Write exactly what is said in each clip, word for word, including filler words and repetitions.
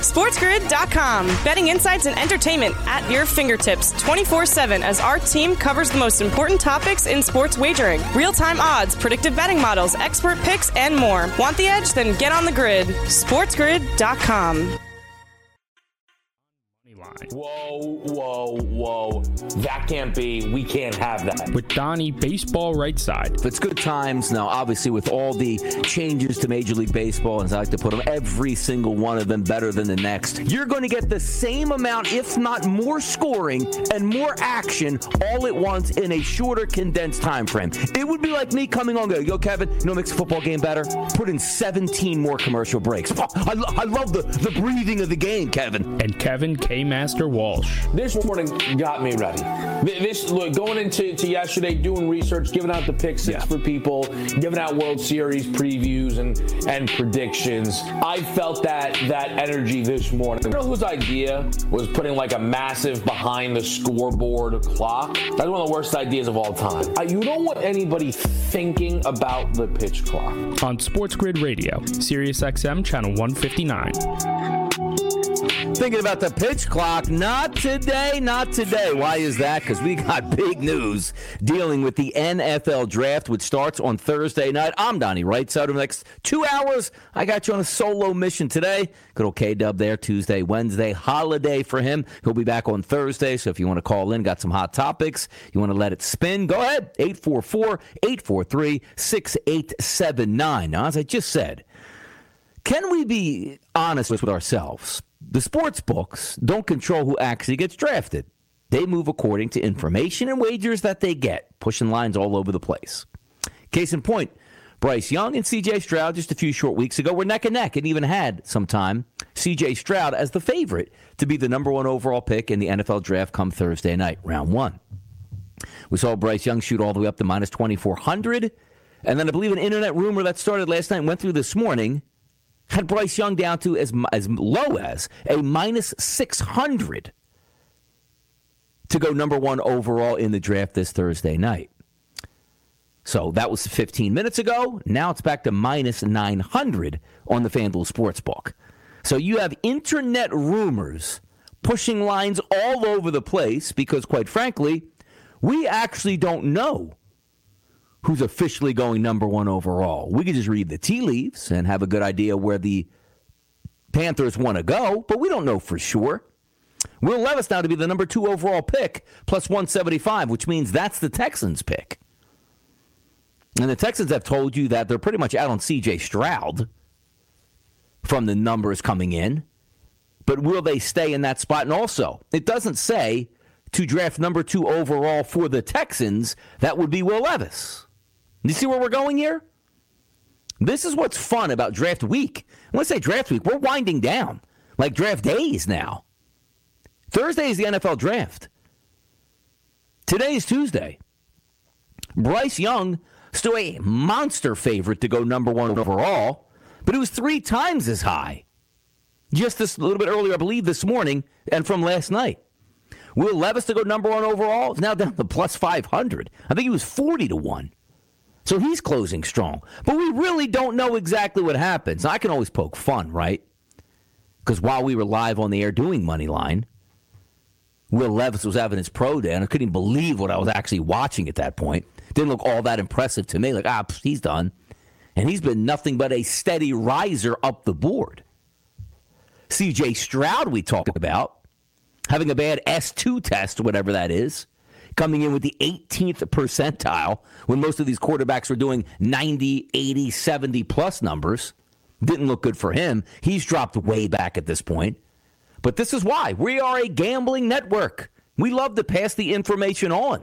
SportsGrid dot com. Betting insights and entertainment at your fingertips twenty-four seven as our team covers the most important topics in sports wagering. Real-time odds, predictive betting models, expert picks, and more. Want the edge? Then get on the grid. SportsGrid dot com. Whoa, whoa, whoa. That can't be. We can't have that. With Donnie, baseball right side. It's good times now, obviously, with all the changes to Major League Baseball, and as I like to put them, every single one of them better than the next. You're going to get the same amount, if not more scoring and more action all at once in a shorter, condensed time frame. It would be like me coming on, go, yo, Kevin, you know what makes a football game better? Put in seventeen more commercial breaks. Oh, I, lo- I love the, the breathing of the game, Kevin. And Kevin K. Master Walsh. This morning got me ready. This look going into to yesterday, doing research, giving out the pick six yeah. for people, giving out World Series previews and and predictions. I felt that that energy this morning. You know whose idea was putting like a massive behind the scoreboard clock? That's one of the worst ideas of all time. Uh, you don't want anybody thinking about the pitch clock. On Sports Grid Radio, Sirius X M channel one fifty-nine. Thinking about the pitch clock? Not today, not today. Why is that? Because we got big news dealing with the N F L draft, which starts on Thursday night. I'm Donnie Wright. So over the next two hours, I got you on a solo mission today. Good old K-Dub there, Tuesday, Wednesday, holiday for him. He'll be back on Thursday, so if you want to call in, got some hot topics, you want to let it spin, go ahead, eight four four, eight four three, six eight seven nine. Now, as I just said, can we be honest with ourselves? The sports books don't control who actually gets drafted. They move according to information and wagers that they get, pushing lines all over the place. Case in point, Bryce Young and C J Stroud just a few short weeks ago were neck and neck and even had some time C J Stroud as the favorite to be the number one overall pick in the N F L draft come Thursday night, round one. We saw Bryce Young shoot all the way up to minus twenty-four hundred, and then I believe an internet rumor that started last night and went through this morning had Bryce Young down to as as low as a minus six hundred to go number one overall in the draft this Thursday night. So that was fifteen minutes ago. Now it's back to minus nine hundred on the FanDuel Sportsbook. So you have internet rumors pushing lines all over the place because, quite frankly, we actually don't know who's officially going number one overall. We could just read the tea leaves and have a good idea where the Panthers want to go, but we don't know for sure. Will Levis now to be the number two overall pick, plus one seventy-five, which means that's the Texans' pick. And the Texans have told you that they're pretty much out on C J Stroud from the numbers coming in. But will they stay in that spot? And also, it doesn't say to draft number two overall for the Texans, that would be Will Levis. You see where we're going here? This is what's fun about draft week. When I say draft week, we're winding down. Like draft days now. Thursday is the N F L draft. Today is Tuesday. Bryce Young, still a monster favorite to go number one overall, but it was three times as high. Just this a little bit earlier, I believe, this morning, and from last night. Will Levis to go number one overall is now down to plus five hundred. I think he was forty to one. So he's closing strong. But we really don't know exactly what happens. I can always poke fun, right? Because while we were live on the air doing Moneyline, Will Levis was having his pro day, and I couldn't even believe what I was actually watching at that point. Didn't look all that impressive to me. Like, ah, he's done. And he's been nothing but a steady riser up the board. C J Stroud we talked about, having a bad S two test, whatever that is, coming in with the eighteenth percentile when most of these quarterbacks were doing ninety, eighty, seventy plus numbers. Didn't look good for him. He's dropped way back at this point. But this is why. We are a gambling network. We love to pass the information on.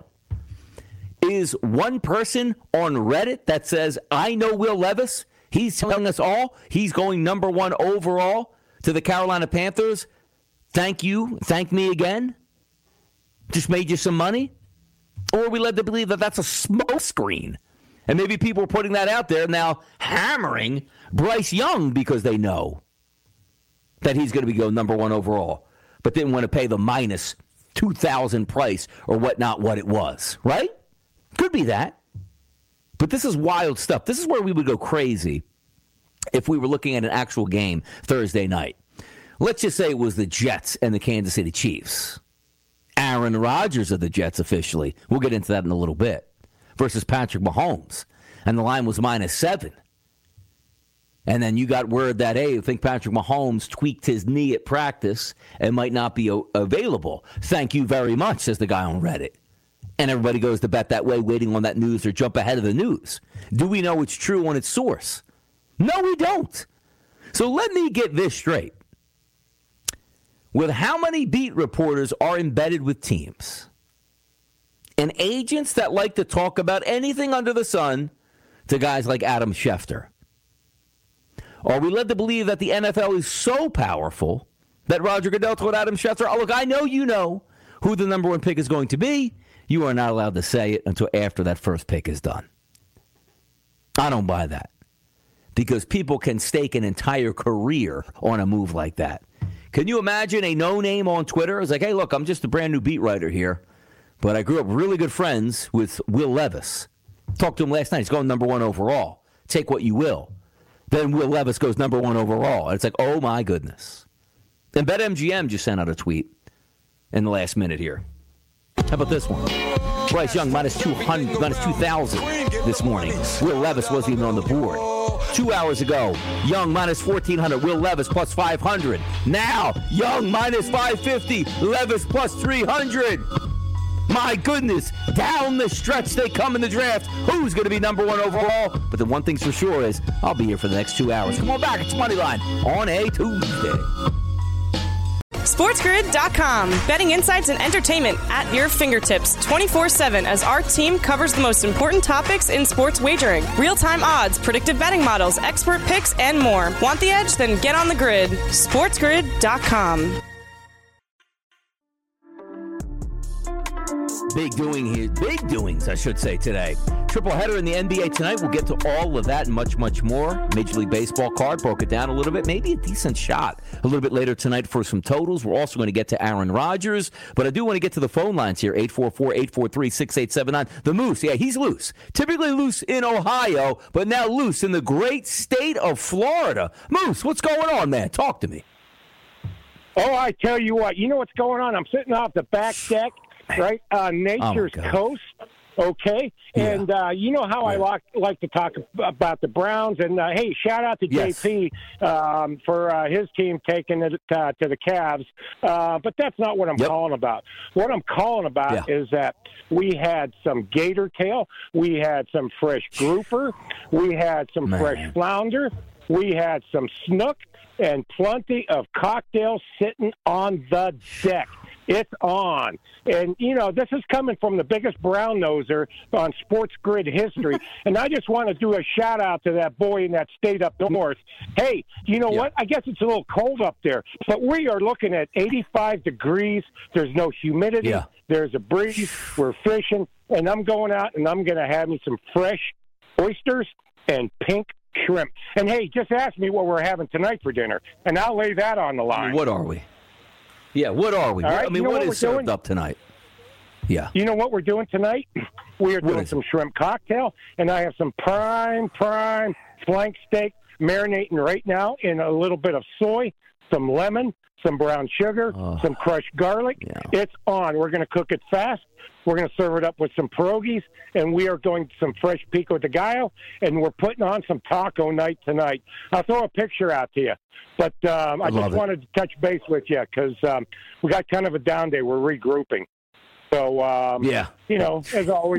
Is one person on Reddit that says, I know Will Levis, he's telling us all he's going number one overall to the Carolina Panthers. Thank you. Thank me again. Just made you some money. Or are we led to believe that that's a smoke screen? And maybe people are putting that out there now, hammering Bryce Young because they know that he's going to be going number one overall, but didn't want to pay the minus two thousand price or whatnot what it was, right? Could be that. But this is wild stuff. This is where we would go crazy if we were looking at an actual game Thursday night. let's just say it was the Jets and the Kansas City Chiefs. Aaron Rodgers of the Jets officially. We'll get into that in a little bit. Versus Patrick Mahomes. And the line was minus seven. And then you got word that, hey, I think Patrick Mahomes tweaked his knee at practice and might not be o- available. Thank you very much, says the guy on Reddit. And everybody goes to bet that way, waiting on that news or jump ahead of the news. Do we know it's true on its source? No, we don't. So let me get this straight. With how many beat reporters are embedded with teams and agents that like to talk about anything under the sun to guys like Adam Schefter, are we led to believe that the N F L is so powerful that Roger Goodell told Adam Schefter, oh, look, I know you know who the number one pick is going to be. You are not allowed to say it until after that first pick is done. I don't buy that because people can stake an entire career on a move like that. Can you imagine a no-name on Twitter? It's like, hey, look, I'm just a brand new beat writer here, but I grew up really good friends with Will Levis. Talked to him last night. He's going number one overall. Take what you will. Then Will Levis goes number one overall. And it's like, oh, my goodness. And BetMGM just sent out a tweet in the last minute here. How about this one? Bryce Young minus two hundred, minus two thousand this morning. Will Levis wasn't even on the board. Two hours ago, Young minus fourteen hundred, Will Levis plus five hundred. Now, Young minus five fifty, Levis plus three hundred. My goodness, down the stretch they come in the draft. Who's going to be number one overall? But the one thing's for sure is I'll be here for the next two hours. Come on back, it's Moneyline on a Tuesday. SportsGrid dot com. Betting insights and entertainment at your fingertips twenty-four seven as our team covers the most important topics in sports wagering. Real-time odds, predictive betting models, expert picks, and more. Want the edge? Then get on the grid. SportsGrid dot com. Big doing here, big doings, I should say, today. Triple header in the N B A tonight. We'll get to all of that and much, much more. Major League Baseball card, broke it down a little bit. Maybe a decent shot a little bit later tonight for some totals. We're also going to get to Aaron Rodgers. But I do want to get to the phone lines here, eight four four, eight four three, six eight seven nine. The Moose, yeah, he's loose. Typically loose in Ohio, but now loose in the great state of Florida. Moose, what's going on, man? Talk to me. Oh, I tell you what, you know what's going on? I'm sitting off the back deck. Right, uh, nature's oh coast, okay? Yeah. And uh, you know how yeah. I like, like to talk about the Browns. And, uh, hey, shout out to yes. J P um, for uh, his team taking it uh, to the Cavs. Uh, but that's not what I'm yep. calling about. What I'm calling about yeah. is that we had some gator tail. We had some fresh grouper. We had some Man. fresh flounder. We had some snook and plenty of cocktails sitting on the deck. It's on. And, you know, this is coming from the biggest brown noser on Sports Grid history. And I just want to do a shout-out to that boy in that state up north. Hey, you know yeah. what? I guess it's a little cold up there. But we are looking at eighty-five degrees. There's no humidity. Yeah. There's a breeze. We're fishing. And I'm going out and I'm going to have me some fresh oysters and pink shrimp. And, hey, just ask me what we're having tonight for dinner. And I'll lay that on the line. What are we? Yeah, what are we? Right, I mean, you know what, what is served doing? up tonight? Yeah. You know what we're doing tonight? We are What doing is some it? shrimp cocktail, and I have some prime, prime flank steak marinating right now in a little bit of soy, some lemon, some brown sugar, Oh. some crushed garlic. Yeah. It's on. We're going to cook it fast. We're going to serve it up with some pierogies, and we are going to some fresh pico de gallo, and we're putting on some taco night tonight. I'll throw a picture out to you. But um, I, I love just it. wanted to touch base with you because um, we got kind of a down day. We're regrouping. So, um, Yeah. you know, as always,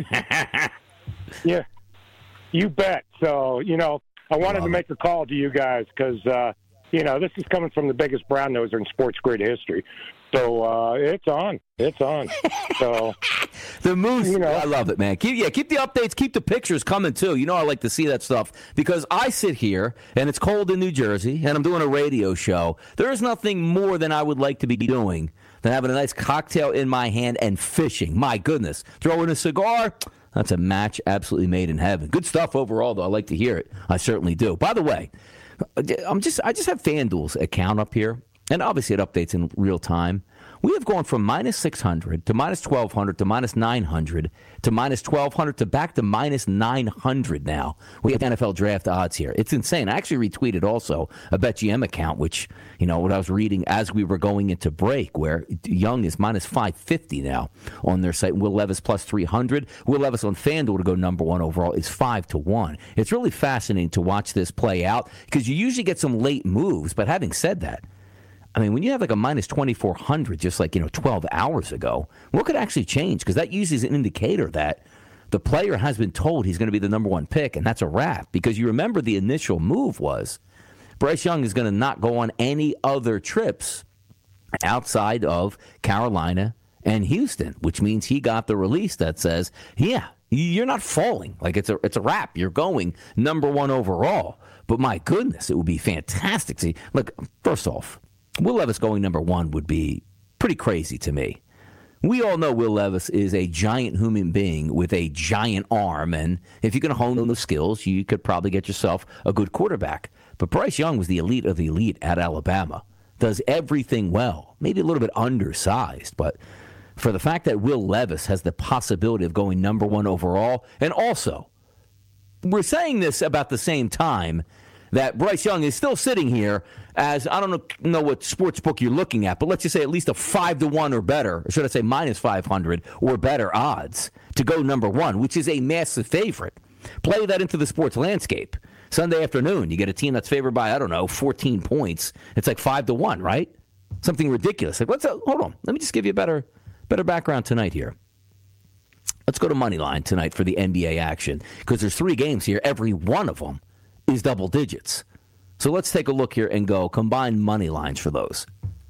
yeah, you bet. So, you know, I wanted Love to make a call to you guys because, uh, you know, this is coming from the biggest brown noser in Sports Grid history. So uh, it's on. It's on. So The Moose, You know. I love it, man. Keep, yeah, keep the updates, keep the pictures coming, too. You know I like to see that stuff because I sit here, and it's cold in New Jersey, and I'm doing a radio show. There is nothing more than I would like to be doing than having a nice cocktail in my hand and fishing. My goodness. Throw in a cigar, that's a match absolutely made in heaven. Good stuff overall, though. I like to hear it. I certainly do. By the way, I'm just I just have FanDuel's account up here. and obviously it updates in real time, we have gone from minus six hundred to minus twelve hundred to minus nine hundred to minus twelve hundred to back to minus nine hundred now. We have N F L draft odds here. It's insane. I actually retweeted also a BetGM account, which, you know, what I was reading as we were going into break, where Young is minus five fifty now on their site. Will Levis plus three hundred. Will Levis on FanDuel to go number one overall is five to one. It's really fascinating to watch this play out because you usually get some late moves. But having said that, I mean, when you have like a minus twenty-four hundred just like, you know, twelve hours ago, what could actually change? Because that usually is an indicator that the player has been told he's going to be the number one pick, and that's a wrap. Because you remember the initial move was Bryce Young is going to not go on any other trips outside of Carolina and Houston, which means he got the release that says, yeah, you're not falling. Like it's a it's a wrap. You're going number one overall. But my goodness, it would be fantastic to see. Look, first off, Will Levis going number one would be pretty crazy to me. We all know Will Levis is a giant human being with a giant arm, and if you can hone those skills, you could probably get yourself a good quarterback. But Bryce Young was the elite of the elite at Alabama. Does everything well. Maybe a little bit undersized, but for the fact that Will Levis has the possibility of going number one overall, and also, we're saying this about the same time that Bryce Young is still sitting here as, I don't know, know what sports book you're looking at, but let's just say at least a five to one or better, or should I say minus five hundred or better odds to go number one, which is a massive favorite. Play that into the sports landscape. Sunday afternoon, you get a team that's favored by, I don't know, fourteen points. It's like five to one, right? Something ridiculous. Like, let's uh, hold on. Let me just give you a better, better background tonight here. Let's go to Moneyline tonight for the N B A action, because there's three games here. Every one of them is double digits. So let's take a look here and go combine money lines for those.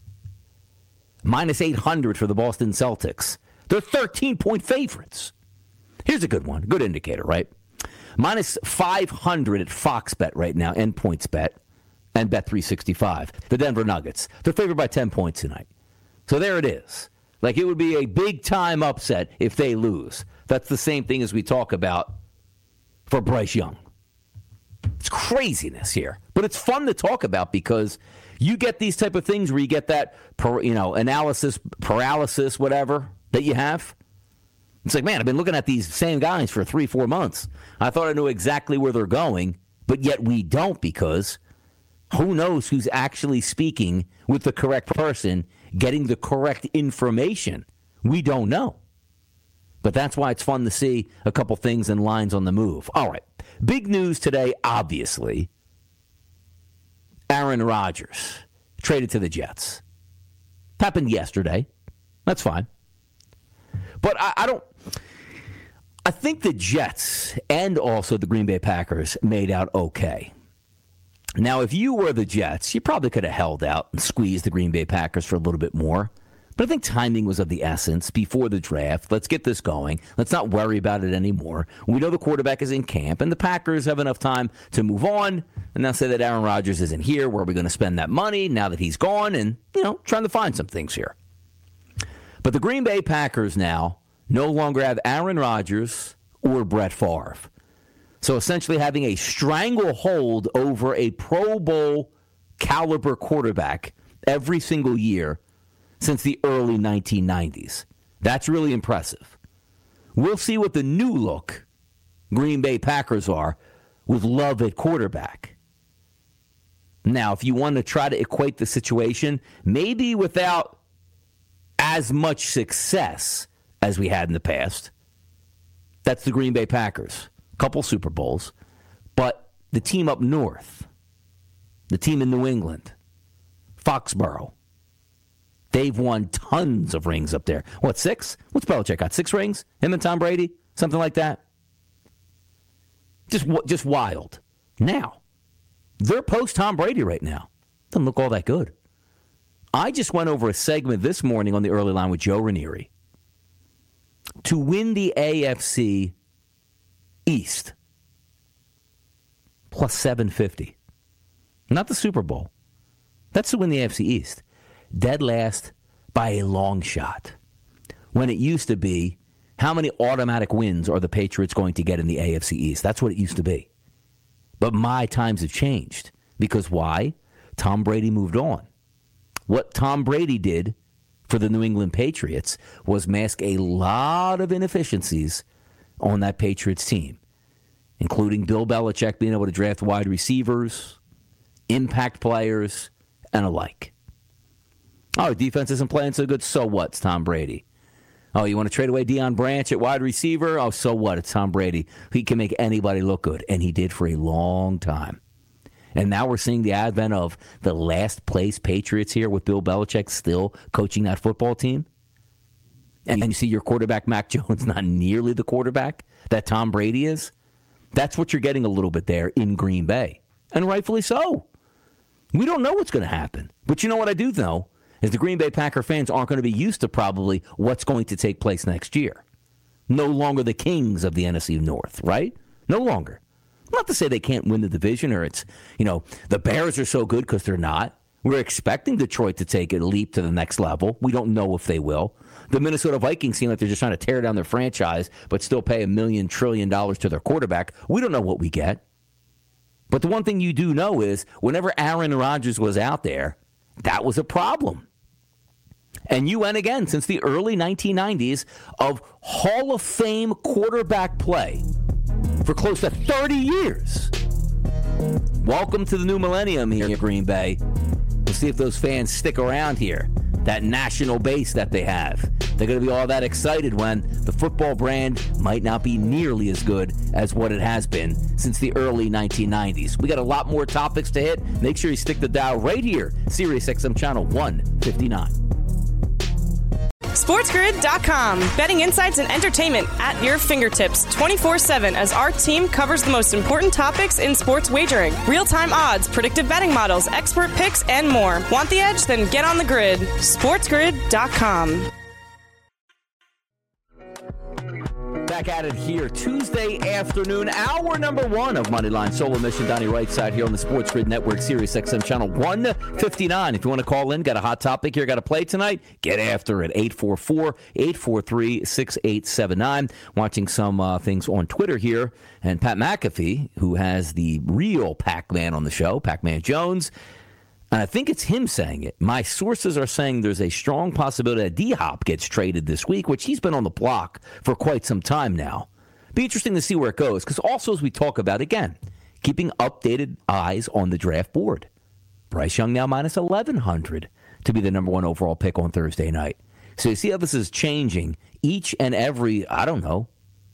Minus eight hundred for the Boston Celtics. They're thirteen-point favorites. Here's a good one. Good indicator, right? Minus five hundred at Fox Bet right now, and PointsBet, and Bet three sixty-five. The Denver Nuggets. They're favored by ten points tonight. So there it is. Like, it would be a big-time upset if they lose. That's the same thing as we talk about for Bryce Young. It's craziness here. But it's fun to talk about because you get these type of things where you get that, you know, analysis, paralysis, whatever, that you have. It's like, man, I've been looking at these same guys for three, four months. I thought I knew exactly where they're going, but yet we don't, because who knows who's actually speaking with the correct person, getting the correct information. We don't know. But that's why it's fun to see a couple things and lines on the move. All right. Big news today, obviously. Aaron Rodgers traded to the Jets. Happened yesterday. That's fine. But I, I don't... I think the Jets and also the Green Bay Packers made out okay. Now, if you were the Jets, you probably could have held out and squeezed the Green Bay Packers for a little bit more. But I think timing was of the essence before the draft. Let's get this going. Let's not worry about it anymore. We know the quarterback is in camp, and the Packers have enough time to move on. And now say that Aaron Rodgers isn't here. Where are we going to spend that money now that he's gone? And, you know, trying to find some things here. But the Green Bay Packers now no longer have Aaron Rodgers or Brett Favre. So essentially having a stranglehold over a Pro Bowl caliber quarterback every single year since the early nineteen nineties. That's really impressive. We'll see what the new look Green Bay Packers are with Love at quarterback. Now, if you want to try to equate the situation, maybe without as much success as we had in the past, that's the Green Bay Packers. A couple Super Bowls. But the team up north, the team in New England, Foxborough, they've won tons of rings up there. What, six? What's Belichick got? Six rings? Him and Tom Brady? Something like that? Just just wild. Now, they're post-Tom Brady right now. Doesn't look all that good. I just went over a segment this morning on the early line with Joe Ranieri. To win the A F C East, plus seven fifty. Not the Super Bowl. That's to win the A F C East. Dead last by a long shot. When it used to be, how many automatic wins are the Patriots going to get in the A F C East? That's what it used to be. But my times have changed. Because why? Tom Brady moved on. what Tom Brady did for the New England Patriots was mask a lot of inefficiencies on that Patriots team, including Bill Belichick being able to draft wide receivers, impact players, and alike. Oh, defense isn't playing so good. So what? It's Tom Brady. Oh, you want to trade away Deion Branch at wide receiver? Oh, so what? It's Tom Brady. He can make anybody look good, and he did for a long time. And now we're seeing the advent of the last place Patriots here with Bill Belichick still coaching that football team. And you see your quarterback, Mac Jones, not nearly the quarterback that Tom Brady is. That's what you're getting a little bit there in Green Bay. And rightfully so. We don't know what's going to happen. But you know what I do know? Is the Green Bay Packer fans aren't going to be used to probably what's going to take place next year. No longer the kings of the N F C North, right? No longer. Not to say they can't win the division or it's, you know, the Bears are so good because they're not. We're expecting Detroit to take a leap to the next level. We don't know if they will. The Minnesota Vikings seem like they're just trying to tear down their franchise but still pay a million trillion dollars to their quarterback. We don't know what we get. But the one thing you do know is whenever Aaron Rodgers was out there, that was a problem. And you went again since the early nineteen nineties of Hall of Fame quarterback play for close to thirty years. Welcome to the new millennium here in Green Bay. We'll see if those fans stick around here, that national base that they have. They're going to be all that excited when the football brand might not be nearly as good as what it has been since the early nineteen nineties. We got a lot more topics to hit. Make sure you stick the dial right here, Sirius X M Channel one fifty-nine. SportsGrid dot com. Betting insights and entertainment at your fingertips twenty-four seven as our team covers the most important topics in sports wagering. Real-time odds, predictive betting models, expert picks, and more. Want the edge? Then get on the grid. SportsGrid dot com. Back at it here Tuesday afternoon, hour number one of Moneyline Solo Mission. Donnie Right side here on the Sports Grid Network, Sirius X M Channel one fifty-nine. If you want to call in, got a hot topic here, got to play tonight, get after it. eight four four, eight four three, six eight seven nine. Watching some uh, things on Twitter here. And Pat McAfee, who has the real Pac-Man on the show, Pac-Man Jones, and I think it's him saying it. My sources are saying there's a strong possibility that D-Hop gets traded this week, which he's been on the block for quite some time now. Be interesting to see where it goes, because also as we talk about, again, keeping updated eyes on the draft board. Bryce Young now minus eleven hundred to be the number one overall pick on Thursday night. So you see how this is changing each and every, I don't know,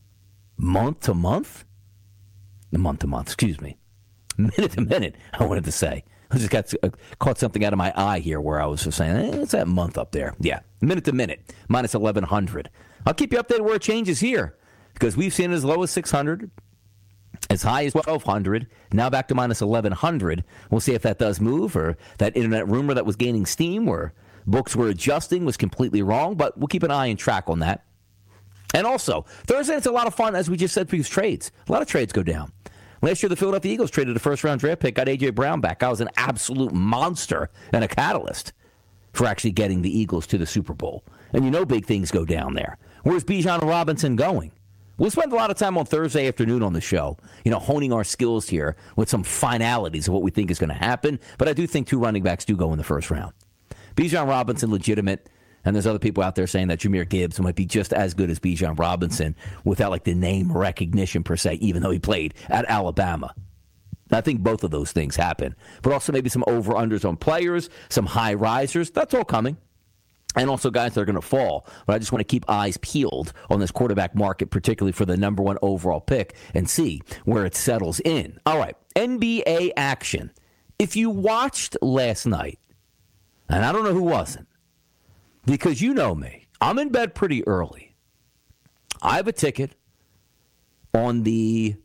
month to month? Month to month, excuse me. Minute to minute, I wanted to say. I just got uh, caught something out of my eye here where I was just saying, eh, it's that month up there. Yeah, minute to minute, minus eleven hundred. I'll keep you updated where it changes here because we've seen it as low as six hundred, as high as twelve hundred, now back to minus eleven hundred. We'll see if that does move or that internet rumor that was gaining steam where books were adjusting was completely wrong, but we'll keep an eye and track on that. And also, Thursday, it's a lot of fun, as we just said, for these trades. A lot of trades go down. Last year, the Philadelphia Eagles traded a first-round draft pick, got A J. Brown back. I was an absolute monster and a catalyst for actually getting the Eagles to the Super Bowl. And you know big things go down there. Where's Bijan Robinson going? We'll spend a lot of time on Thursday afternoon on the show, you know, honing our skills here with some finalities of what we think is going to happen. But I do think two running backs do go in the first round. Bijan Robinson, legitimate. And there's other people out there saying that Jahmyr Gibbs might be just as good as Bijan Robinson without, like, the name recognition per se, even though he played at Alabama. I think both of those things happen. But also maybe some over-unders on players, some high risers. That's all coming. And also guys that are going to fall. But I just want to keep eyes peeled on this quarterback market, particularly for the number one overall pick, and see where it settles in. All right, N B A action. If you watched last night, and I don't know who wasn't, because you know me, I'm in bed pretty early. I have a ticket on the,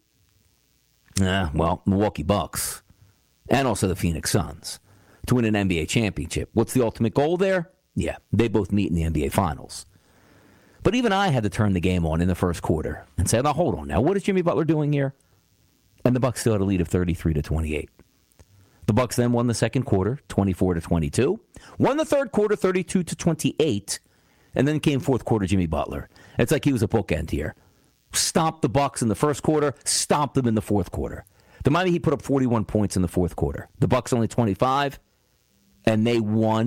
uh, well, Milwaukee Bucks and also the Phoenix Suns to win an N B A championship. What's the ultimate goal there? Yeah, they both meet in the N B A Finals. But even I had to turn the game on in the first quarter and say, now hold on now, what is Jimmy Butler doing here? And the Bucks still had a lead of thirty-three to twenty-eight. The Bucks then won the second quarter, twenty-four to twenty-two. Won the third quarter, thirty-two to twenty-eight. And then came fourth quarter, Jimmy Butler. It's like he was a bookend here. Stomped the Bucks in the first quarter, stomped them in the fourth quarter. The Miami Heat put up forty-one points in the fourth quarter. The Bucks only twenty-five, and they won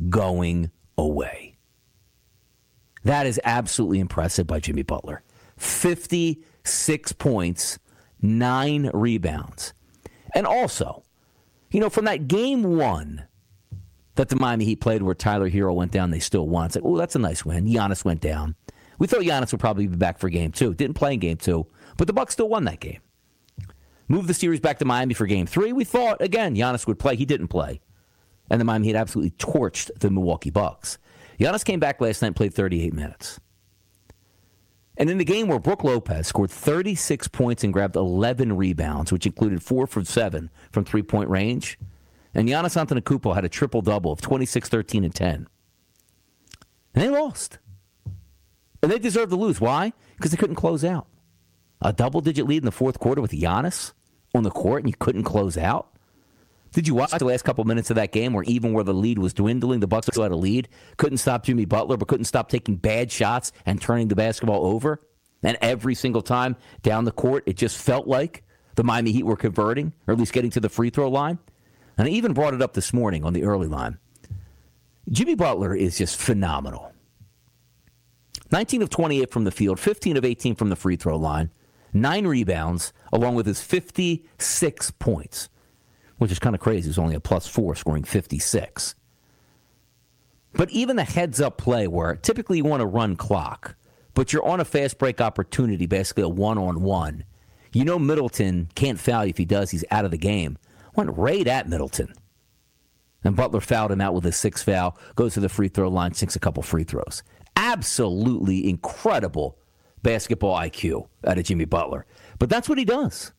going away. That is absolutely impressive by Jimmy Butler. fifty-six points, nine rebounds. And also, you know, from that game one that the Miami Heat played where Tyler Hero went down, they still won. It's like, oh, that's a nice win. Giannis went down. We thought Giannis would probably be back for game two. Didn't play in game two, but the Bucks still won that game. Moved the series back to Miami for game three. We thought, again, Giannis would play. He didn't play. And the Miami Heat absolutely torched the Milwaukee Bucks. Giannis came back last night and played thirty-eight minutes. And in the game where Brook Lopez scored thirty-six points and grabbed eleven rebounds, which included four from seven from three-point range, and Giannis Antetokounmpo had a triple-double of twenty-six, thirteen, and ten. And they lost. And they deserved to lose. Why? Because they couldn't close out. A double-digit lead in the fourth quarter with Giannis on the court, and you couldn't close out? Did you watch the last couple minutes of that game where even where the lead was dwindling, the Bucks still had a lead, couldn't stop Jimmy Butler, but couldn't stop taking bad shots and turning the basketball over? And every single time down the court, it just felt like the Miami Heat were converting, or at least getting to the free throw line. And I even brought it up this morning on the early line. Jimmy Butler is just phenomenal. nineteen of twenty-eight from the field, fifteen of eighteen from the free throw line, nine rebounds, along with his fifty-six points, which is kind of crazy. He's only a plus four, scoring fifty-six. But even the heads-up play where typically you want to run clock, but you're on a fast break opportunity, basically a one-on-one. You know Middleton can't foul you. If he does, he's out of the game. Went right at Middleton. And Butler fouled him out with his sixth foul, goes to the free throw line, sinks a couple free throws. Absolutely incredible basketball I Q out of Jimmy Butler. But that's what he does.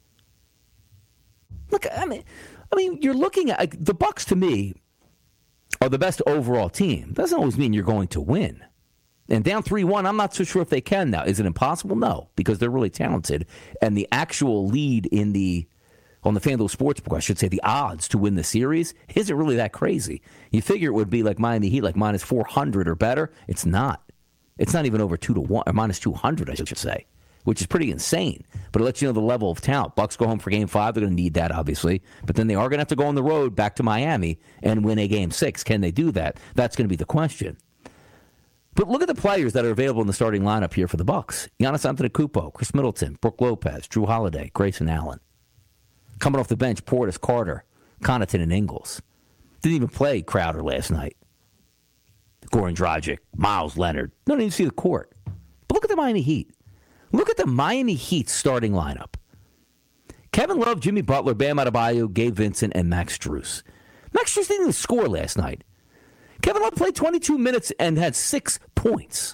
Look, I mean, I mean, you're looking at like, the Bucks. To me, are the best overall team. Doesn't always mean you're going to win. And down three one, I'm not so sure if they can now. Is it impossible? No, because they're really talented. And the actual lead in the on the FanDuel Sportsbook, I should say, the odds to win the series isn't really that crazy. You figure it would be like Miami Heat, like minus four hundred or better. It's not. It's not even over two to one, or minus two hundred, I should say, which is pretty insane. But it lets you know the level of talent. Bucks go home for game five. They're going to need that, obviously. But then they are going to have to go on the road back to Miami and win a game six. Can they do that? That's going to be the question. But look at the players that are available in the starting lineup here for the Bucks. Giannis Antetokounmpo, Chris Middleton, Brook Lopez, Drew Holiday, Grayson Allen. Coming off the bench, Portis, Carter, Connaughton, and Ingles. Didn't even play Crowder last night. Goran Dragic, Miles Leonard. Don't even see the court. But look at the Miami Heat. Look at the Miami Heat starting lineup. Kevin Love, Jimmy Butler, Bam Adebayo, Gabe Vincent, and Max Strus. Max Strus didn't even score last night. Kevin Love played twenty-two minutes and had six points.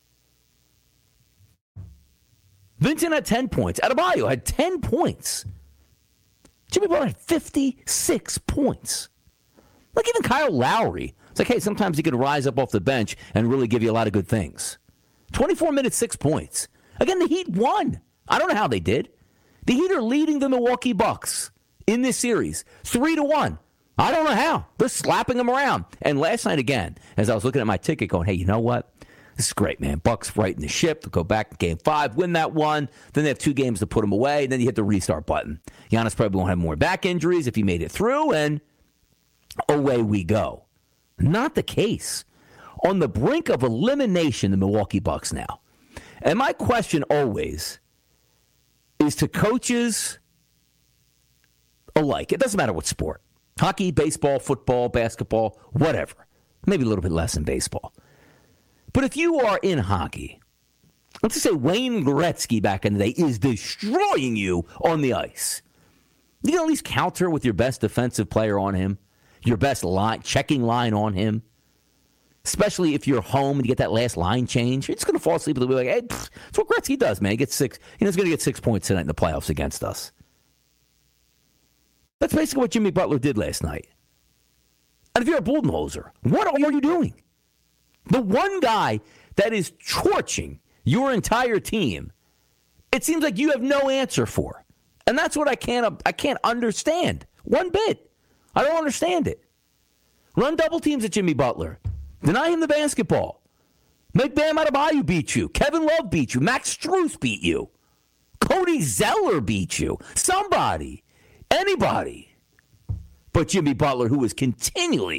Vincent had ten points. Adebayo had ten points. Jimmy Butler had fifty-six points. Like even Kyle Lowry. It's like, hey, sometimes he could rise up off the bench and really give you a lot of good things. twenty-four minutes, six points. Again, the Heat won. I don't know how they did. The Heat are leading the Milwaukee Bucks in this series, three to one. I don't know how. They're slapping them around. And last night, again, as I was looking at my ticket going, hey, you know what? This is great, man. Bucks righting the ship to go back to game five, win that one. Then they have two games to put them away. And then you hit the restart button. Giannis probably won't have more back injuries if he made it through. And away we go. Not the case. On the brink of elimination, the Milwaukee Bucks now. And my question always is to coaches alike. It doesn't matter what sport. Hockey, baseball, football, basketball, whatever. Maybe a little bit less in baseball. But if you are in hockey, let's just say Wayne Gretzky back in the day is destroying you on the ice. You can at least counter with your best defensive player on him, your best line, checking line on him. Especially if you're home and you get that last line change. You're just going to fall asleep and be like, hey, pff, that's what Gretzky does, man. He gets six. You know, he's going to get six points tonight in the playoffs against us. That's basically what Jimmy Butler did last night. And if you're a Bulldozer, what are you doing? The one guy that is torching your entire team, it seems like you have no answer for. And that's what I can't I can't understand one bit. I don't understand it. Run double teams at Jimmy Butler. Deny him the basketball. Make Bam Adebayo beat you. Kevin Love beat you. Max Strus beat you. Cody Zeller beat you. Somebody. Anybody. But Jimmy Butler, who is continually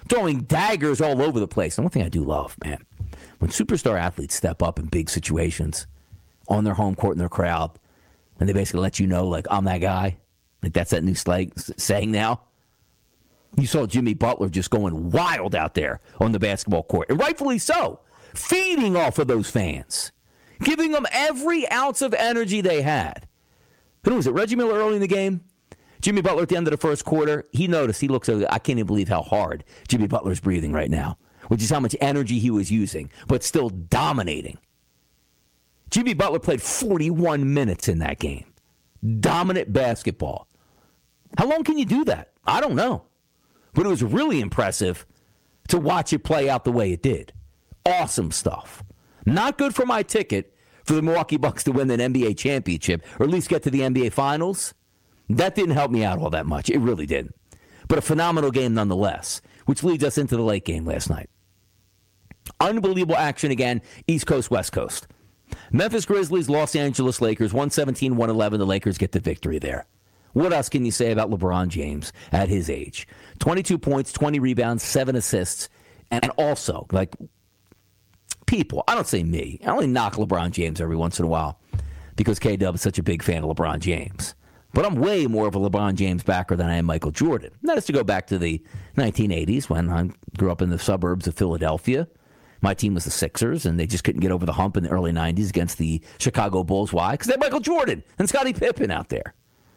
throwing daggers all over the place. And one thing I do love, man, when superstar athletes step up in big situations on their home court in their crowd, and they basically let you know, like, I'm that guy. Like, that's that new slang, saying now. You saw Jimmy Butler just going wild out there on the basketball court, and rightfully so, feeding off of those fans, giving them every ounce of energy they had. Who was it, Reggie Miller early in the game? Jimmy Butler at the end of the first quarter, he noticed, he looks, I can't even believe how hard Jimmy Butler's breathing right now, which is how much energy he was using, but still dominating. Jimmy Butler played forty-one minutes in that game. Dominant basketball. How long can you do that? I don't know. But it was really impressive to watch it play out the way it did. Awesome stuff. Not good for my ticket for the Milwaukee Bucks to win an N B A championship, or at least get to the N B A Finals. That didn't help me out all that much. It really didn't. But a phenomenal game nonetheless, which leads us into the late game last night. Unbelievable action again, East Coast, West Coast. Memphis Grizzlies, Los Angeles Lakers, one seventeen one eleven. The Lakers get the victory there. What else can you say about LeBron James at his age? twenty-two points, twenty rebounds, seven assists, and also, like, people, I don't say me, I only knock LeBron James every once in a while because K-Dub is such a big fan of LeBron James. But I'm way more of a LeBron James backer than I am Michael Jordan. That is to go back to the nineteen eighties when I grew up in the suburbs of Philadelphia. My team was the Sixers, and they just couldn't get over the hump in the early nineties against the Chicago Bulls. Why? Because they had Michael Jordan and Scottie Pippen out there.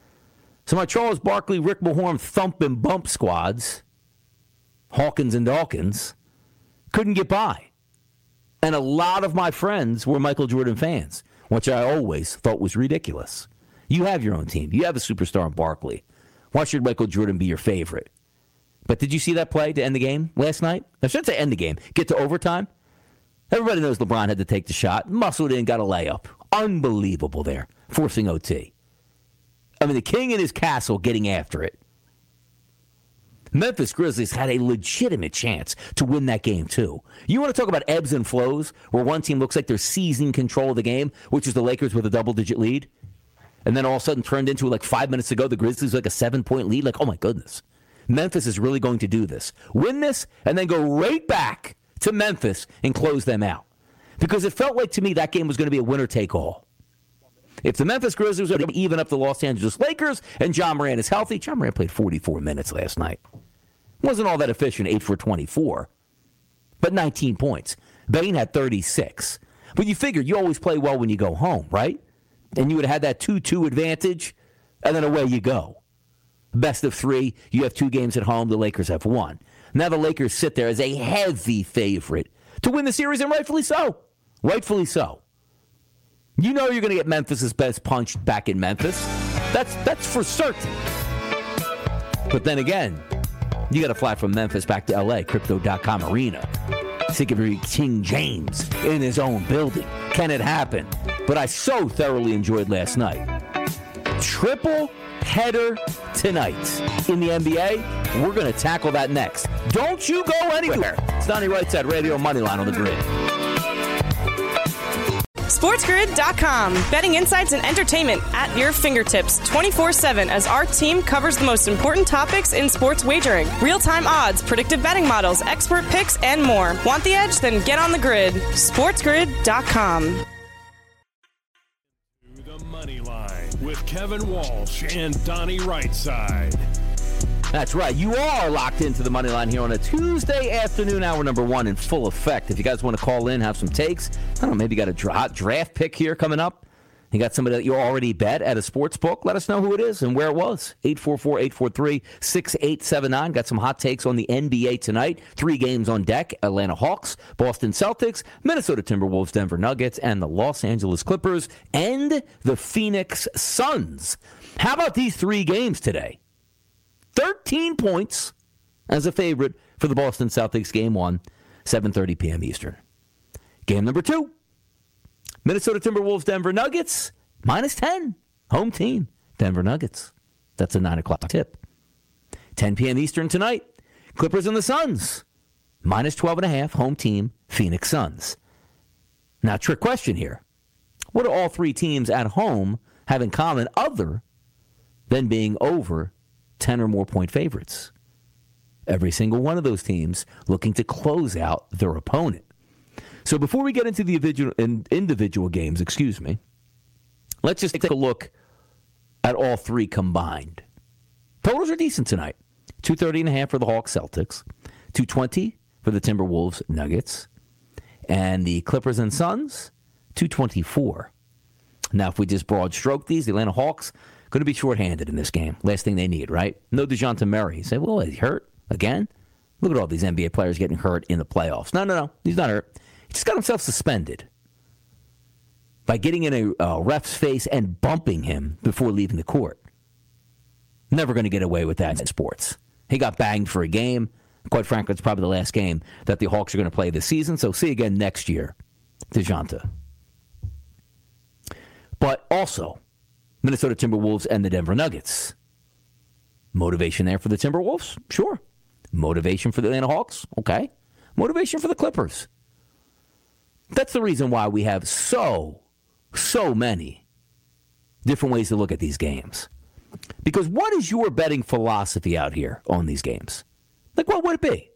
So my Charles Barkley, Rick Mahorn thump and bump squads, Hawkins and Dawkins, couldn't get by. And a lot of my friends were Michael Jordan fans, which I always thought was ridiculous. You have your own team. You have a superstar in Barkley. Why should Michael Jordan be your favorite? But did you see that play to end the game last night? I shouldn't say end the game. Get to overtime. Everybody knows LeBron had to take the shot. Muscled in, got a layup. Unbelievable there, forcing O T. I mean, the king in his castle getting after it. Memphis Grizzlies had a legitimate chance to win that game, too. You want to talk about ebbs and flows, where one team looks like they're seizing control of the game, which is the Lakers with a double-digit lead, and then all of a sudden turned into, like, five minutes ago, the Grizzlies like a seven-point lead. Like, oh, my goodness. Memphis is really going to do this. Win this, and then go right back to Memphis and close them out. Because it felt like, to me, that game was going to be a winner-take-all. If the Memphis Grizzlies are going to even up the Los Angeles Lakers and John Moran is healthy, John Moran played forty-four minutes last night. Wasn't all that efficient, eight for twenty-four, but nineteen points. Bane had thirty-six. But you figure you always play well when you go home, right? And you would have had that two two advantage, and then away you go. Best of three, you have two games at home, the Lakers have one. Now the Lakers sit there as a heavy favorite to win the series, and rightfully so. Rightfully so. You know you're going to get Memphis' best punch back in Memphis. That's that's for certain. But then again, you got to fly from Memphis back to L A, Crypto dot com Arena. Think of King James in his own building. Can it happen? But I so thoroughly enjoyed last night. Triple header tonight in the N B A. We're going to tackle that next. Don't you go anywhere. It's Donnie Rightside Radio Moneyline on the Grid. SportsGrid dot com. Betting insights and entertainment at your fingertips twenty-four seven as our team covers the most important topics in sports wagering. Real-time odds, predictive betting models, expert picks, and more. Want the edge? Then get on the grid. SportsGrid dot com. The Money Line with Kevin Walsh and Donnie Rightside. That's right. You are locked into the Money Line here on a Tuesday afternoon, hour number one in full effect. If you guys want to call in, have some takes, I don't know, maybe you got a dra- draft pick here coming up. You got somebody that you already bet at a sports book. Let us know who it is and where it was. eight four four, eight four three, six eight seven nine. Got some hot takes on the N B A tonight. Three games on deck. Atlanta Hawks, Boston Celtics, Minnesota Timberwolves, Denver Nuggets, and the Los Angeles Clippers, and the Phoenix Suns. How about these three games today? thirteen points as a favorite for the Boston Celtics game one, seven thirty p.m. Eastern. Game number two, Minnesota Timberwolves, Denver Nuggets, minus ten. Home team, Denver Nuggets. That's a nine o'clock tip. ten p.m. Eastern tonight, Clippers and the Suns, minus twelve and a half. Home team, Phoenix Suns. Now, trick question here. What do all three teams at home have in common other than being over ten or more point favorites? Every single one of those teams looking to close out their opponent. So before we get into the individual, individual games, excuse me, let's just take a look at all three combined. Totals are decent tonight. two thirty and a half for the Hawks Celtics, two twenty for the Timberwolves Nuggets, and the Clippers and Suns, two twenty-four. Now, if we just broad stroke these, the Atlanta Hawks going to be shorthanded in this game. Last thing they need, right? No DeJounte Murray. You say, well, is he hurt again? Look at all these N B A players getting hurt in the playoffs. No, no, no. He's not hurt. He just got himself suspended by getting in a uh, ref's face and bumping him before leaving the court. Never going to get away with that in sports. He got banged for a game. Quite frankly, it's probably the last game that the Hawks are going to play this season. So see you again next year, DeJounte. But also, Minnesota Timberwolves and the Denver Nuggets. Motivation there for the Timberwolves? Sure. Motivation for the Atlanta Hawks? Okay. Motivation for the Clippers. That's the reason why we have so, so many different ways to look at these games. Because what is your betting philosophy out here on these games? Like, what would it be?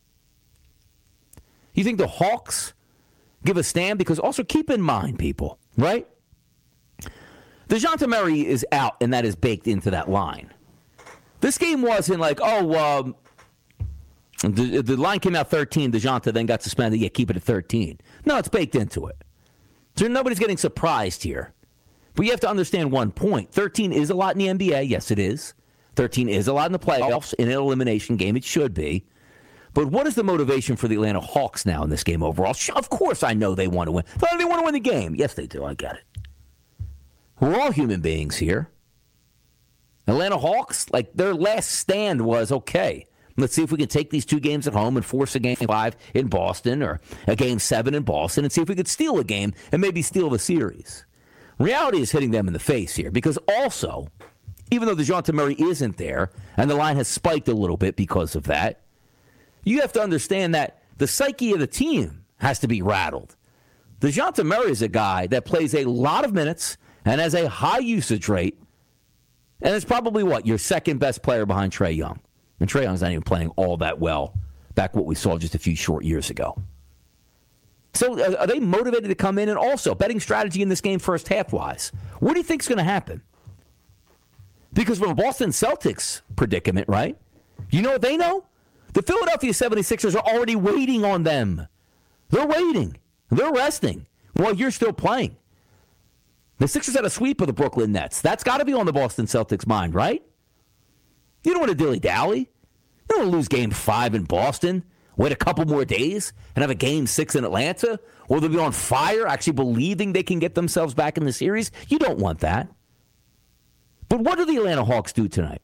You think the Hawks give a stand? Because also keep in mind, people, right? DeJounte Murray is out, and that is baked into that line. This game wasn't like, oh, um, the, the line came out thirteen, DeJounte then got suspended, yeah, keep it at thirteen. No, it's baked into it. So nobody's getting surprised here. But you have to understand one point. thirteen is a lot in the N B A. Yes, it is. thirteen is a lot in the playoffs. In an elimination game, it should be. But what is the motivation for the Atlanta Hawks now in this game overall? Of course I know they want to win. They want to win the game. Yes, they do. I get it. We're all human beings here. Atlanta Hawks, like their last stand was, okay, let's see if we can take these two games at home and force a game five in Boston or a game seven in Boston and see if we could steal a game and maybe steal the series. Reality is hitting them in the face here because also, even though DeJounte Murray isn't there and the line has spiked a little bit because of that, you have to understand that the psyche of the team has to be rattled. DeJounte Murray is a guy that plays a lot of minutes and has a high usage rate, and it's probably, what, your second best player behind Trae Young. And Trae Young's not even playing all that well back what we saw just a few short years ago. So uh, are they motivated to come in? And also, betting strategy in this game first half-wise. What do you think is going to happen? Because from a Boston Celtics predicament, right? You know what they know? The Philadelphia seventy-sixers are already waiting on them. They're waiting. They're resting while you're still playing. The Sixers had a sweep of the Brooklyn Nets. That's got to be on the Boston Celtics' mind, right? You don't want to dilly-dally. You don't want to lose game five in Boston, wait a couple more days, and have a game six in Atlanta, or they'll be on fire, actually believing they can get themselves back in the series. You don't want that. But what do the Atlanta Hawks do tonight?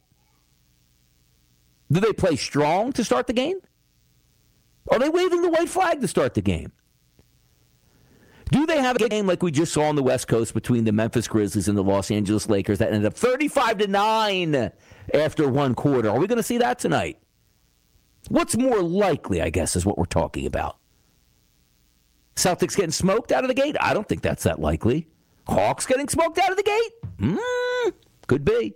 Do they play strong to start the game? Are they waving the white flag to start the game? Do they have a game like we just saw on the West Coast between the Memphis Grizzlies and the Los Angeles Lakers that ended up thirty-five to nine after one quarter? Are we going to see that tonight? What's more likely, I guess, is what we're talking about. Celtics getting smoked out of the gate? I don't think that's that likely. Hawks getting smoked out of the gate? Mm, could be.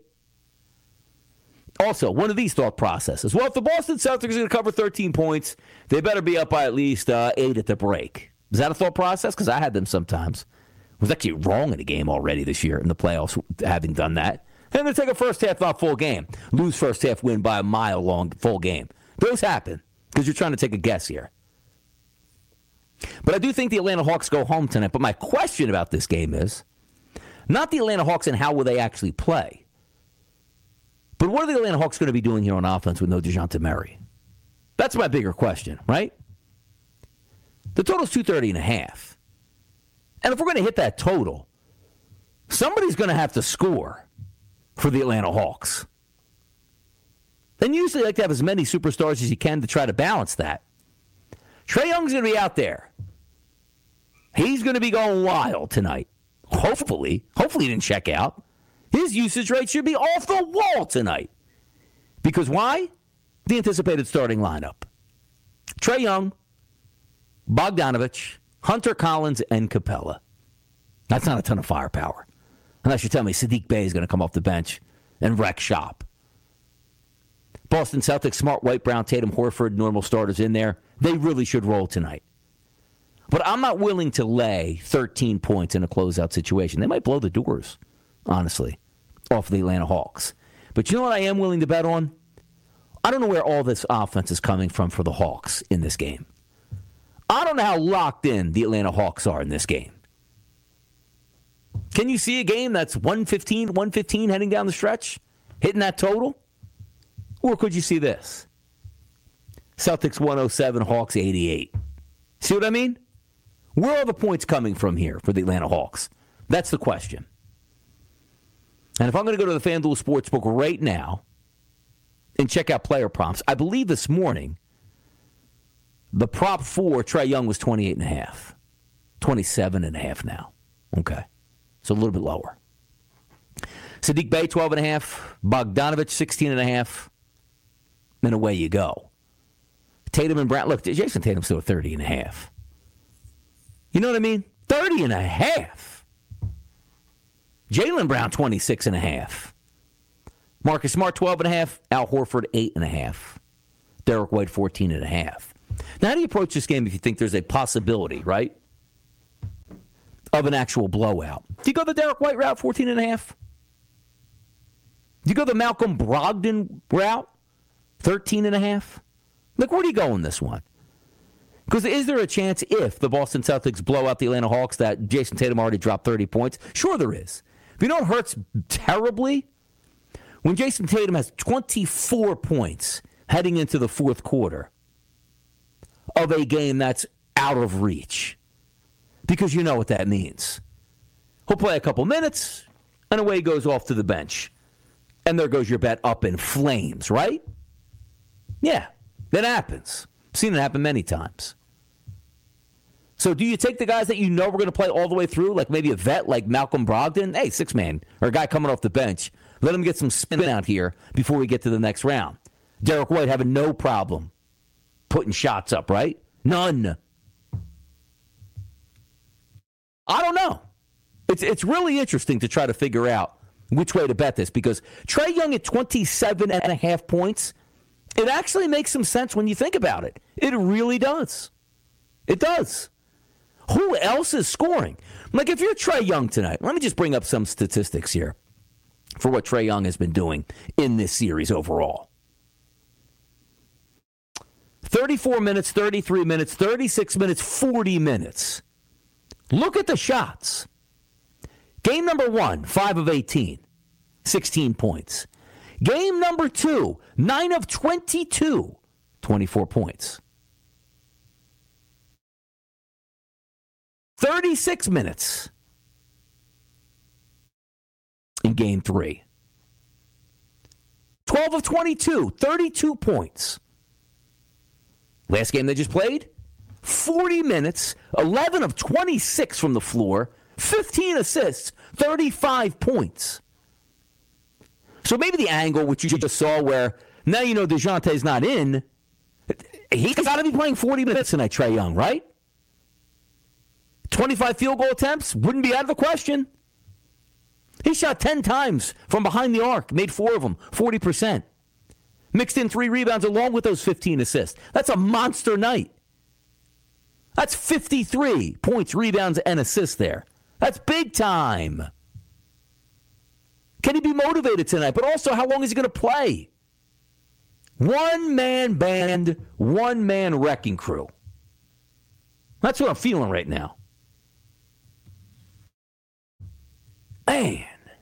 Also, one of these thought processes. Well, if the Boston Celtics are going to cover thirteen points, they better be up by at least uh, eight at the break. Is that a thought process? Because I had them sometimes. I was actually wrong in a game already this year in the playoffs, having done that. And they take a first half, not full game. Lose first half, win by a mile long full game. Those happen because you're trying to take a guess here. But I do think the Atlanta Hawks go home tonight. But my question about this game is not the Atlanta Hawks and how will they actually play, but what are the Atlanta Hawks going to be doing here on offense with no DeJounte Murray? That's my bigger question, right? The total's two thirty and a half. And if we're going to hit that total, somebody's going to have to score for the Atlanta Hawks. Then you usually like to have as many superstars as you can to try to balance that. Trae Young's going to be out there. He's going to be going wild tonight. Hopefully. Hopefully he didn't check out. His usage rate should be off the wall tonight. Because why? The anticipated starting lineup. Trae Young, Bogdanovich, Hunter Collins, and Capella. That's not a ton of firepower. Unless you tell me Sadiq Bey is going to come off the bench and wreck shop. Boston Celtics, Smart, White, Brown, Tatum, Horford, normal starters in there. They really should roll tonight. But I'm not willing to lay thirteen points in a closeout situation. They might blow the doors, honestly, off the Atlanta Hawks. But you know what I am willing to bet on? I don't know where all this offense is coming from for the Hawks in this game. I don't know how locked in the Atlanta Hawks are in this game. Can you see a game that's one fifteen, one fifteen heading down the stretch, hitting that total? Or could you see this? Celtics one oh seven, Hawks eighty-eight. See what I mean? Where are the points coming from here for the Atlanta Hawks? That's the question. And if I'm going to go to the FanDuel Sportsbook right now and check out player prompts, I believe this morning the prop for Trae Young was twenty-eight and a half. twenty-seven and a half now. Okay. So a little bit lower. Saddiq Bey, twelve and a half. Bogdanovich, sixteen and a half. Then away you go. Tatum and Brown. Look, Jason Tatum's still at thirty and a half. You know what I mean? thirty and a half. Jaylen Brown, twenty-six and a half. Marcus Smart, twelve and a half. Al Horford, eight and a half. Derek White, fourteen and a half. Now, how do you approach this game if you think there's a possibility, right, of an actual blowout? Do you go the Derek White route, fourteen and a half? Do you go the Malcolm Brogdon route, thirteen and a half? Look, where do you go in this one? Because is there a chance if the Boston Celtics blow out the Atlanta Hawks that Jason Tatum already dropped thirty points? Sure there is. But you know what hurts terribly? When Jason Tatum has twenty-four points heading into the fourth quarter of a game that's out of reach. Because you know what that means. He'll play a couple minutes, and away he goes off to the bench. And there goes your bet up in flames, right? Yeah, that happens. I've seen it happen many times. So do you take the guys that you know we're going to play all the way through, like maybe a vet like Malcolm Brogdon? Hey, six-man, or a guy coming off the bench. Let him get some spin out here before we get to the next round. Derek White having no problem putting shots up, right? None. I don't know. It's it's really interesting to try to figure out which way to bet this, because Trae Young at twenty-seven and a half points, it actually makes some sense when you think about it. It really does. It does. Who else is scoring? Like, if you're Trae Young tonight, let me just bring up some statistics here for what Trae Young has been doing in this series overall. thirty-four minutes, thirty-three minutes, thirty-six minutes, forty minutes. Look at the shots. Game number one, five of eighteen, sixteen points. Game number two, nine of twenty-two, twenty-four points. thirty-six minutes in game three. twelve of twenty-two, thirty-two points. Last game they just played, forty minutes, eleven of twenty-six from the floor, fifteen assists, thirty-five points. So maybe the angle, which you just saw, where now you know DeJounte's not in, he's got to be playing forty minutes tonight, Trae Young, right? twenty-five field goal attempts wouldn't be out of the question. He shot ten times from behind the arc, made four of them, forty percent. Mixed in three rebounds along with those fifteen assists. That's a monster night. That's fifty-three points, rebounds, and assists there. That's big time. Can he be motivated tonight? But also, how long is he going to play? One-man band, one-man wrecking crew. That's what I'm feeling right now. Man.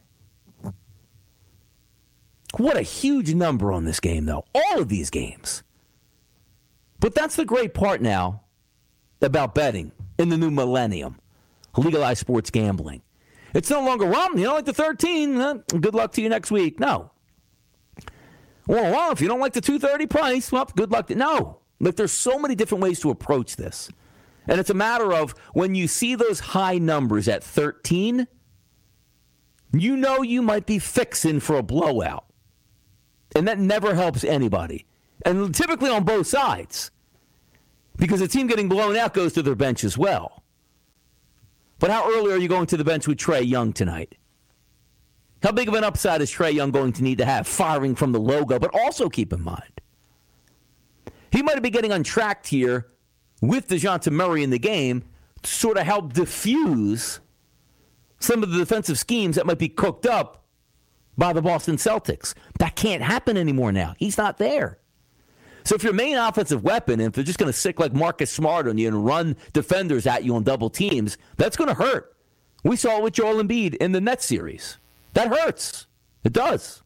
What a huge number on this game, though. All of these games. But that's the great part now about betting in the new millennium. Legalized sports gambling. It's no longer, well, you don't like the thirteen, huh? Good luck to you next week. No. Well, well, if you don't like the two thirty price, well, good luck to No. Like, there's so many different ways to approach this. And it's a matter of when you see those high numbers at thirteen, you know you might be fixing for a blowout. And that never helps anybody. And typically on both sides. Because the team getting blown out goes to their bench as well. But how early are you going to the bench with Trae Young tonight? How big of an upside is Trae Young going to need to have firing from the logo? But also keep in mind, he might be getting untracked here with DeJounte Murray in the game to sort of help diffuse some of the defensive schemes that might be cooked up by the Boston Celtics. That can't happen anymore now. He's not there. So if your main offensive weapon, and if they're just going to stick like Marcus Smart on you and run defenders at you on double teams, that's going to hurt. We saw it with Joel Embiid in the Nets series. That hurts. It does.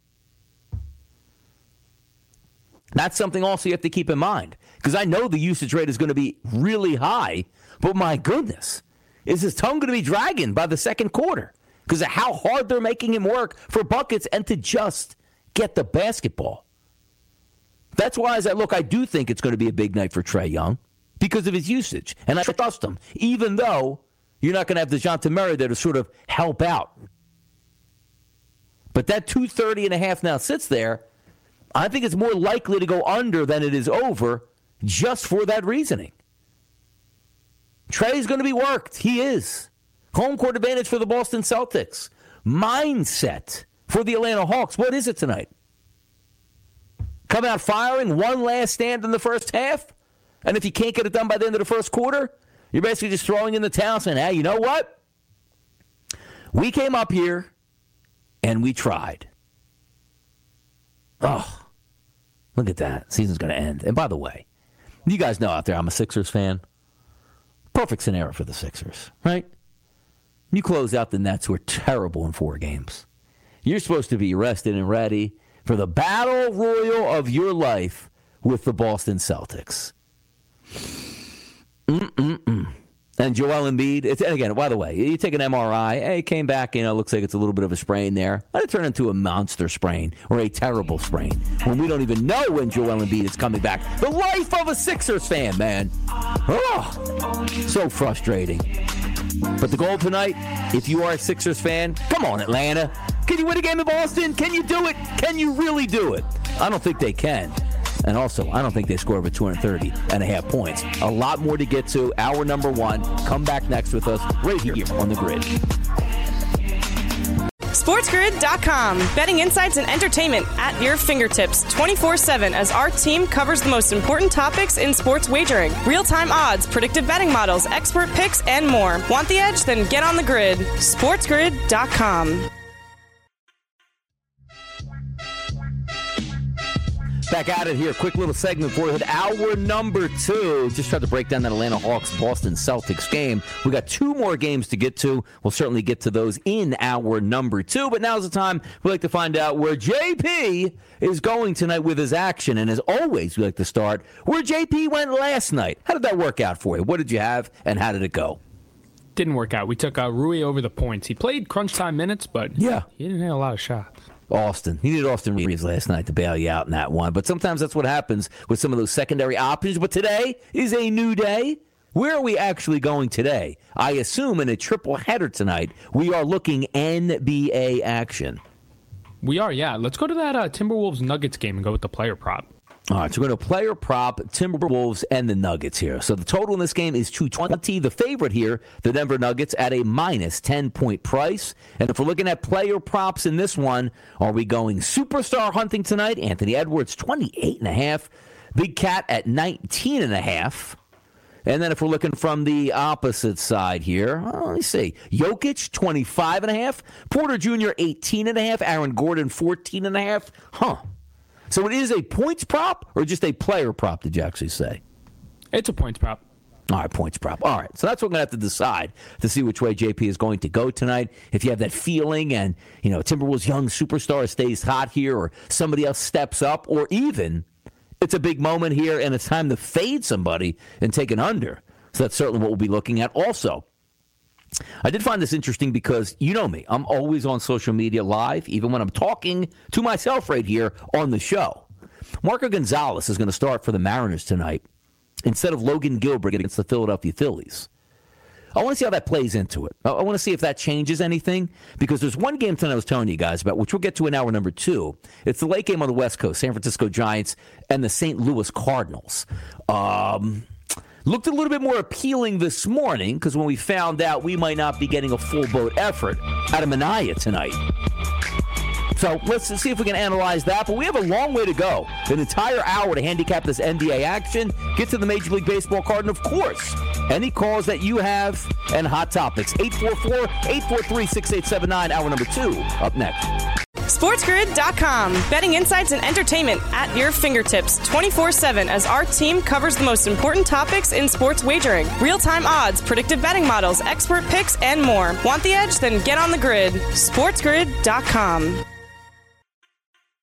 That's something also you have to keep in mind. Because I know the usage rate is going to be really high, but my goodness, is his tongue going to be dragging by the second quarter? Because of how hard they're making him work for buckets and to just get the basketball. That's why, as I look, I do think it's going to be a big night for Trae Young because of his usage. And I trust him, even though you're not going to have DeJounte Murray there to sort of help out. But that two thirty and a half now sits there. I think it's more likely to go under than it is over just for that reasoning. Trae's going to be worked. He is. Home court advantage for the Boston Celtics. Mindset for the Atlanta Hawks. What is it tonight? Come out firing, one last stand in the first half? And if you can't get it done by the end of the first quarter, you're basically just throwing in the towel saying, hey, you know what? We came up here and we tried. Oh, look at that. Season's going to end. And by the way, you guys know out there I'm a Sixers fan. Perfect scenario for the Sixers, right? You close out the Nets who are terrible in four games. You're supposed to be rested and ready for the battle royal of your life with the Boston Celtics. Mm-mm-mm. And Joel Embiid, it's, and again, by the way, you take an M R I, hey, came back, you know, looks like it's a little bit of a sprain there. Let it turn into a monster sprain or a terrible sprain when we don't even know when Joel Embiid is coming back. The life of a Sixers fan, man. Oh, so frustrating. But the goal tonight, if you are a Sixers fan, come on, Atlanta. Can you win a game in Boston? Can you do it? Can you really do it? I don't think they can. And also, I don't think they score over two thirty and a half points. A lot more to get to. Hour number one. Come back next with us right here on The Grid. SportsGrid dot com. Betting insights and entertainment at your fingertips twenty-four seven as our team covers the most important topics in sports wagering. Real-time odds, predictive betting models, expert picks, and more. Want the edge? Then get on the grid. SportsGrid dot com. Back at it here. Quick little segment for you. Hour number two. Just tried to break down that Atlanta Hawks-Boston Celtics game. We got two more games to get to. We'll certainly get to those in hour number two. But now's the time we like to find out where J P is going tonight with his action. And as always, we like to start where J P went last night. How did that work out for you? What did you have, and how did it go? Didn't work out. We took uh, Rui over the points. He played crunch time minutes, but yeah, he didn't have a lot of shots. Austin. He needed Austin Reeves last night to bail you out in that one. But sometimes that's what happens with some of those secondary options. But today is a new day. Where are we actually going today? I assume in a triple header tonight, we are looking N B A action. We are, yeah. Let's go to that uh, Timberwolves-Nuggets game and go with the player prop. All right, so we're going to player prop Timberwolves and the Nuggets here. So the total in this game is two twenty. The favorite here, the Denver Nuggets, at a minus ten-point price. And if we're looking at player props in this one, are we going superstar hunting tonight? Anthony Edwards, twenty-eight and a half. Big Cat at nineteen and a half. And then if we're looking from the opposite side here, well, let me see. Jokic, twenty-five and a half. Porter Junior, eighteen and a half. Aaron Gordon, fourteen and a half. Huh. So it is a points prop or just a player prop, did you actually say? It's a points prop. All right, points prop. All right, so that's what we're going to have to decide to see which way J P is going to go tonight. If you have that feeling and, you know, Timberwolves' young superstar stays hot here or somebody else steps up, or even it's a big moment here and it's time to fade somebody and take an under. So that's certainly what we'll be looking at. Also, I did find this interesting because, you know me, I'm always on social media live, even when I'm talking to myself right here on the show. Marco Gonzalez is going to start for the Mariners tonight instead of Logan Gilbert against the Philadelphia Phillies. I want to see how that plays into it. I want to see if that changes anything, because there's one game tonight I was telling you guys about, which we'll get to in hour number two. It's the late game on the West Coast, San Francisco Giants and the Saint Louis Cardinals. Um... Looked a little bit more appealing this morning because when we found out we might not be getting a full boat effort out of Minaya tonight. So let's see if we can analyze that. But we have a long way to go. An entire hour to handicap this N B A action. Get to the Major League Baseball card. And, of course, any calls that you have and hot topics. eight four four, eight four three, six eight seven nine. Hour number two up next. SportsGrid dot com. Betting insights and entertainment at your fingertips twenty-four seven as our team covers the most important topics in sports wagering. Real-time odds, predictive betting models, expert picks, and more. Want the edge? Then get on the grid. SportsGrid dot com.